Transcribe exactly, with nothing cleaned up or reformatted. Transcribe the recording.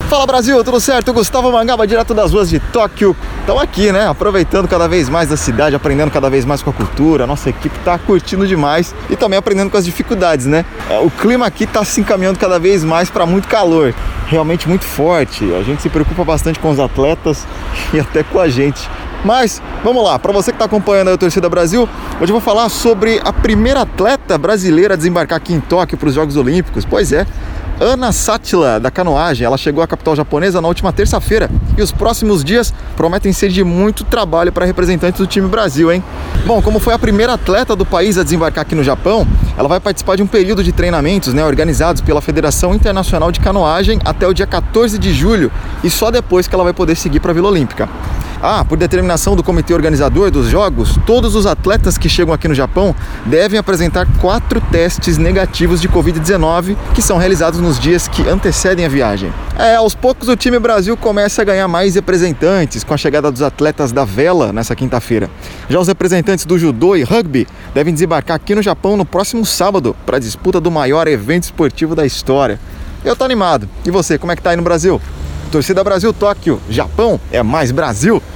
Fala Brasil, tudo certo? Gustavo Mangaba, direto das ruas de Tóquio. Estamos aqui, né? Aproveitando cada vez mais da cidade, aprendendo cada vez mais com a cultura. A nossa equipe está curtindo demais e também aprendendo com as dificuldades, né? O clima aqui está se encaminhando cada vez mais para muito calor, realmente muito forte. A gente se preocupa bastante com os atletas e até com a gente. Mas, vamos lá, para você que está acompanhando aí o Torcida Brasil, hoje eu vou falar sobre a primeira atleta brasileira a desembarcar aqui em Tóquio para os Jogos Olímpicos. Pois é, Ana Sattila, da canoagem. Ela chegou à capital japonesa na última terça-feira e os próximos dias prometem ser de muito trabalho para representantes do time Brasil, hein? Bom, como foi a primeira atleta do país a desembarcar aqui no Japão, ela vai participar de um período de treinamentos, né, organizados pela Federação Internacional de Canoagem até o dia quatorze de julho e só depois que ela vai poder seguir para a Vila Olímpica. Ah, por determinação do comitê organizador dos Jogos, todos os atletas que chegam aqui no Japão devem apresentar quatro testes negativos de covid dezenove que são realizados nos dias que antecedem a viagem. É, aos poucos o time Brasil começa a ganhar mais representantes com a chegada dos atletas da vela nessa quinta-feira. Já os representantes do judô e rugby devem desembarcar aqui no Japão no próximo sábado para a disputa do maior evento esportivo da história. Eu tô animado. E você, como é que tá aí no Brasil? Torcida Brasil Tóquio, Japão é mais Brasil!